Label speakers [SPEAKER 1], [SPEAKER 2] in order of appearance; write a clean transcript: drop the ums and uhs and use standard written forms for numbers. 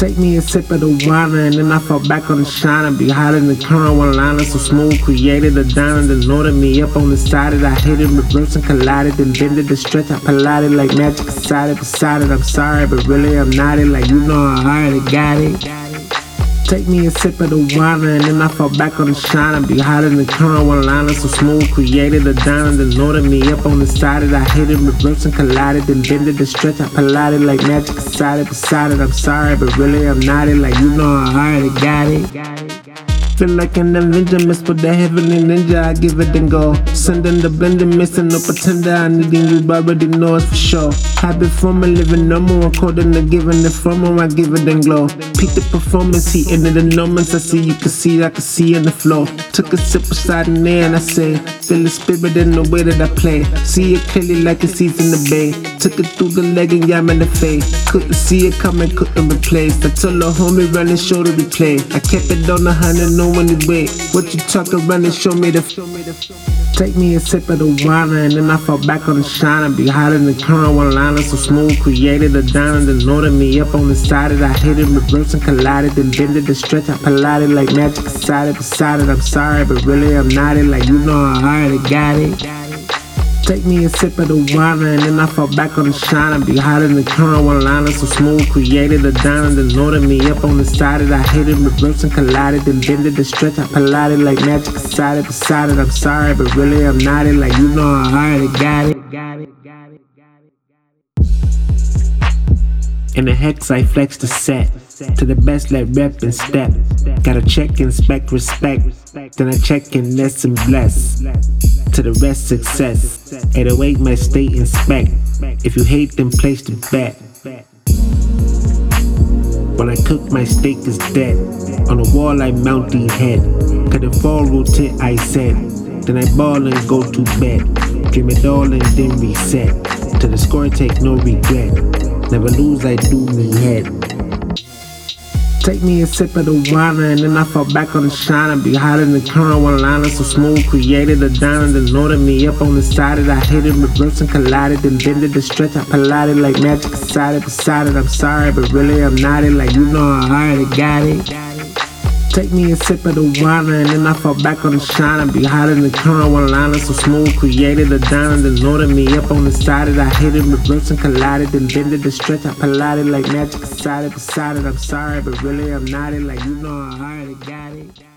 [SPEAKER 1] Take me a sip of the water and then I fall back on the shine. I be hot in the current, one liner so smooth. Created a diamond and loaded me up on the side. I hit it, reverse and collided, then bended the stretch. I collided like magic beside it. I'm sorry, but really I'm not it. Like you know how hard I got it. Take me a sip of the water and then I fall back on the shine. I be hot in the current, one liner so smooth. Created a diamond and loaded me up on the side. I hit it, reverse and collided, then bended the stretch. I collided like magic beside it. I'm sorry, but really I'm not it. Like you know how hard I got it. Feel like an Avenger, miss with the heavenly ninja. I give it and go. Sending the blender, missing no pretender. I needing you already know it's for sure. Habit former, living normal, according to giving the former. I give it and glow. Peak the performance, he ended the moments. I see you can see, I can see in the flow. Took a sip beside in there and I say, feel the spirit in the way that I play. See it clearly like it sees in the bay. Took it through the leg and yam in the face. Couldn't see it coming, couldn't replace. I told the homie run and show the replay. I kept it on 100, no anyway. What you talking run and show me the. Take me a sip of the water and then I fall back on the shine. I be hot in the current, one liner so smooth. Created a diamond and loaded me up on the side. I hit it, reverse and collided, then bended the stretch. I collided like magic beside it. I'm sorry, but really I'm not it. Like you know how hard I got it. Take me a sip of the water and then I fall back on the shine. I be hot in the current, one liner so smooth. Created a diamond and loaded me up on the side. I hit it, reverse and collided, then bended the stretch. I collided like magic beside it. I'm sorry, but really I'm not it. Like you know how hard I got it. In the hex I flex the set. To the best let rep and step. Gotta check, inspect, respect. Then I check and less and bless. To the rest success. 808 my state inspect. If you hate then place the bet. When I cook my steak is dead. On the wall I mount the head. Cut it fall rotate I said. Then I ball and go to bed. Dream it all and then reset. To the score take no regret. Never lose I do me head. Take me a sip of the water and then I fall back on the shine. I be hot in the current, one liner so smooth. Created a diamond and loaded me up on the side. I hit it, reverse and collided, then bended the stretch. I collided like magic beside it. I'm sorry, but really I'm not it. Like you know how hard I got it. Take me a sip of the water and then I fall back on the shine. I be hot in the current, one liner so smooth. Created a diamond and loaded me up on the side. I hit it, reverse and collided, then bended the stretch. I collided like magic beside it. I'm sorry, but really I'm not it. Like you know how hard I got it.